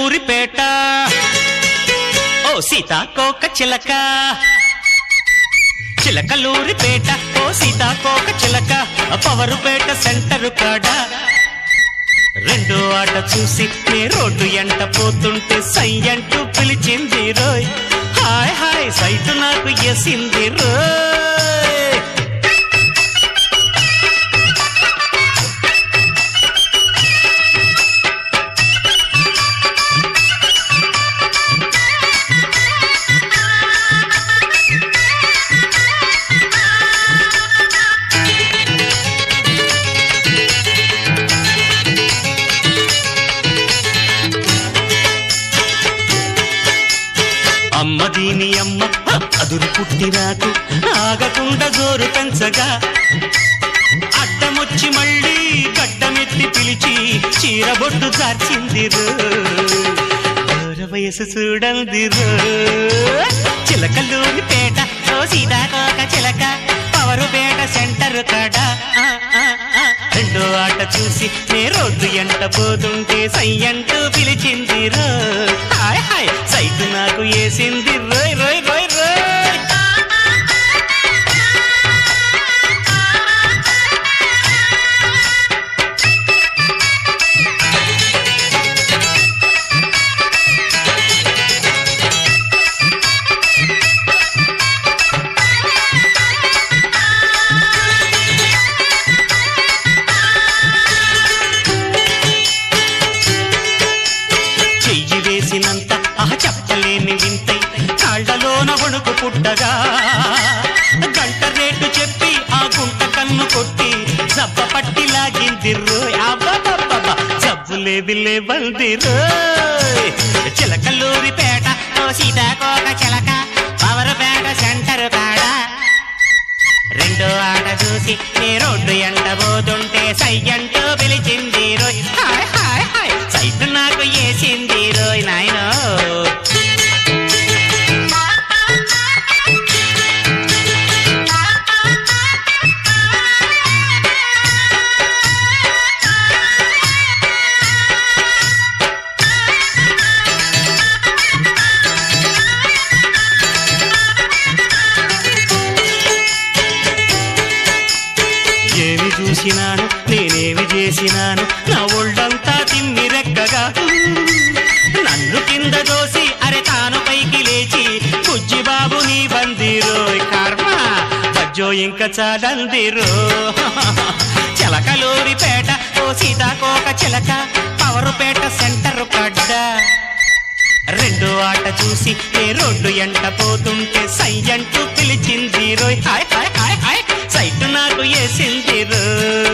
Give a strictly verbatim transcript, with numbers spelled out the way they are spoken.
చిలకలూరిపేట ఓ సీతాకోక చిలక చిలకలూరిపేట ఓ సీతాకోక చిలక పవరుపేట సెంటరు కాడ రెండు ఆట చూసి నే రోడ్డు ఎంట పోతుంటే సై అంటూ పిలిచింది రోయ్ హాయ్ హాయ్ సైటు నాకు ఎసింది రోయ్ అమ్మ దీని అమ్మ అదురు పుట్టి నాకు ఆగకుండా జోరు పెంచగా అడ్డమొచ్చి మళ్ళీ గడ్డమెత్తి పిలిచి చీరబొట్టు చార్చింది రో వయసు చూడండి రో చిలకలూరిపేట ఓ సీతాకోక చిలక పవరుపేట సెంటర్ కాడ రెండో ఆట చూసి నే రోడ్డు ఎంట పోతుంటే సై అంటూ పిలిచింది రో హాయ్ హాయ్ సైటు నాకు వేసింది రోయ్ రోయ్ రోయ్ రోయ్ వేసినంత ఆహ చెప్పలేని వింతై కాళ్లలోన వణుకు పుట్టగా గంట రేటు చెప్పి ఆ గుంట కన్ను కొట్టి జబ్బ పట్టి లాగింది రోయ్ అబ్బబ్బబ్బ జబ్బులేవి లేవంది రోయ్ చిలకలూరిపేట ఓ సీతాకోక చిలక పవరుపేట సెంటర్ కాడ రెండో ఆట చూసి నే రోడ్డు ఎంట పోతుంటే సై అంటూ పిలిచింది రోయ్ హాయ్ హాయ్ హాయ్ సైటు నాకు వేసింది రోయ్ నాయనో ఏమి చూసినాను నేనేమి చేసినాను నా ఒళ్ళంతా తిమ్మిరెక్కగా నన్ను కింద దోసి అరే తాను పైకి లేచి బుజ్జిబాబు నీ బందిరోయ్ కర్మ బజ్జో ఇంకా చాలందిరో చిలకలూరిపేట ఓ సీతాకోక చిలక పవరుపేట సెంటర్ కడ్డ రెండు ఆట చూసి ఏ రోడ్డు ఎంట పోతుంటే సై అంటూ పిలిచింది రోయ్ hi hi hi hi sight నాకు వేసింది రోయ్